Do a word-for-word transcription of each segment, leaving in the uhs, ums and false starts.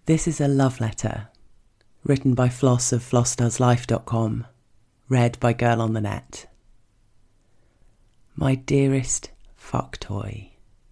This is a love letter, written by Floss of floss does life dot com, read by Girl on the Net. My dearest fuck toy,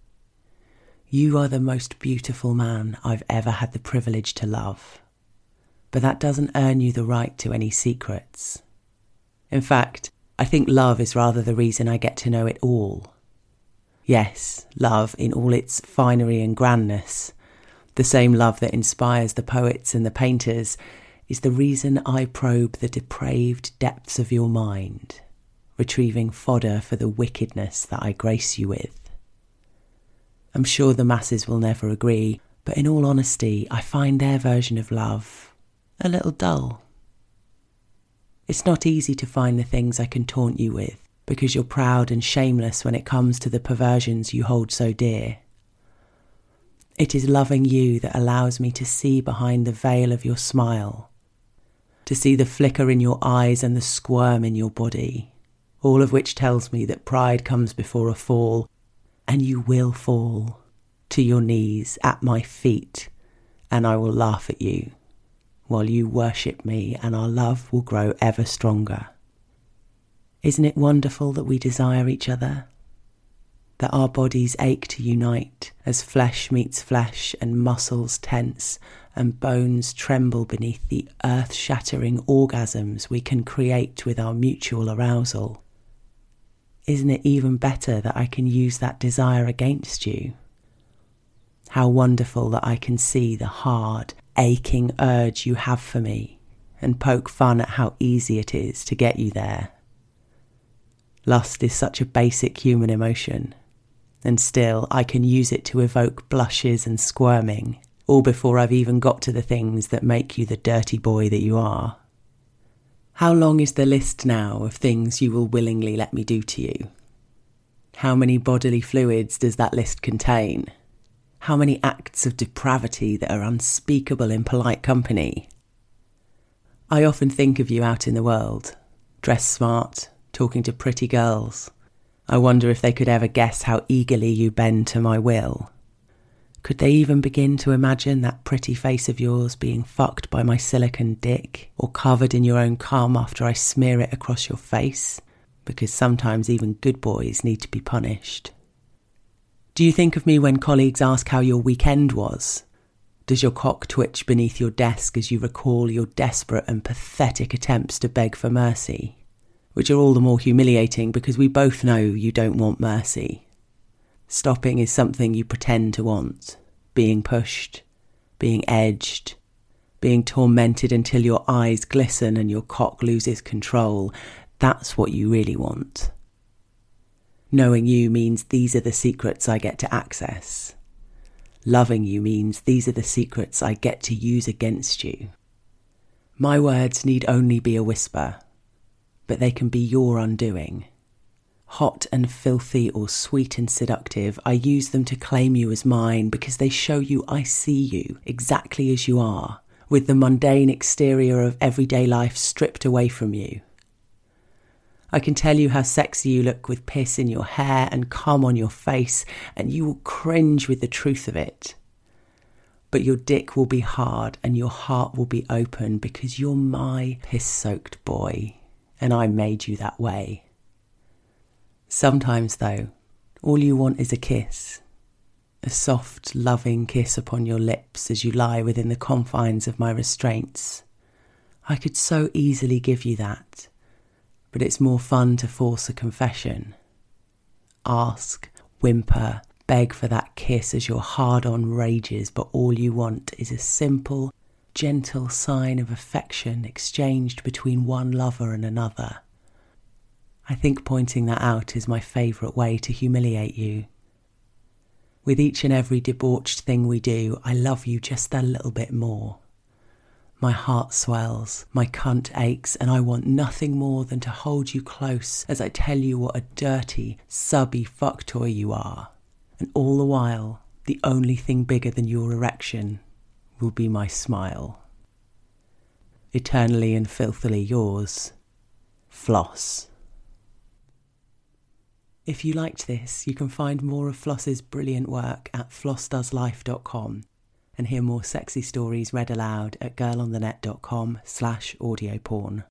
you are the most beautiful man I've ever had the privilege to love, but that doesn't earn you the right to any secrets. In fact, I think love is rather the reason I get to know it all. Yes, love in all its finery and grandness, the same love that inspires the poets and the painters, is the reason I probe the depraved depths of your mind, retrieving fodder for the wickedness that I grace you with. I'm sure the masses will never agree, but in all honesty, I find their version of love a little dull. It's not easy to find the things I can taunt you with, because you're proud and shameless when it comes to the perversions you hold so dear. It is loving you that allows me to see behind the veil of your smile, to see the flicker in your eyes and the squirm in your body, all of which tells me that pride comes before a fall, and you will fall to your knees at my feet, and I will laugh at you while you worship me, and our love will grow ever stronger. Isn't it wonderful that we desire each other? That our bodies ache to unite as flesh meets flesh and muscles tense and bones tremble beneath the earth-shattering orgasms we can create with our mutual arousal. Isn't it even better that I can use that desire against you? How wonderful that I can see the hard, aching urge you have for me and poke fun at how easy it is to get you there. Lust is such a basic human emotion, and still I can use it to evoke blushes and squirming, all before I've even got to the things that make you the dirty boy that you are. How long is the list now of things you will willingly let me do to you? How many bodily fluids does that list contain? How many acts of depravity that are unspeakable in polite company? I often think of you out in the world, dressed smart, talking to pretty girls. I wonder if they could ever guess how eagerly you bend to my will. Could they even begin to imagine that pretty face of yours being fucked by my silicone dick, or covered in your own cum after I smear it across your face? Because sometimes even good boys need to be punished. Do you think of me when colleagues ask how your weekend was? Does your cock twitch beneath your desk as you recall your desperate and pathetic attempts to beg for mercy? Which are all the more humiliating because we both know you don't want mercy. Stopping is something you pretend to want. Being pushed, being edged, being tormented until your eyes glisten and your cock loses control. That's what you really want. Knowing you means these are the secrets I get to access. Loving you means these are the secrets I get to use against you. My words need only be a whisper, but they can be your undoing. Hot and filthy or sweet and seductive, I use them to claim you as mine because they show you I see you exactly as you are, with the mundane exterior of everyday life stripped away from you. I can tell you how sexy you look with piss in your hair and cum on your face, and you will cringe with the truth of it. But your dick will be hard and your heart will be open because you're my piss-soaked boy, and I made you that way. Sometimes, though, all you want is a kiss. A soft, loving kiss upon your lips as you lie within the confines of my restraints. I could so easily give you that, but it's more fun to force a confession. Ask, whimper, beg for that kiss as your hard-on rages, but all you want is a simple, gentle sign of affection exchanged between one lover and another. I think pointing that out is my favourite way to humiliate you. With each and every debauched thing we do, I love you just a little bit more. My heart swells, my cunt aches, and I want nothing more than to hold you close as I tell you what a dirty, subby fuck toy you are. And all the while, the only thing bigger than your erection will be my smile. Eternally and filthily yours, Floss. If you liked this, you can find more of Floss's brilliant work at floss does life dot com. and hear more sexy stories read aloud at girlonthenet.com slash audioporn.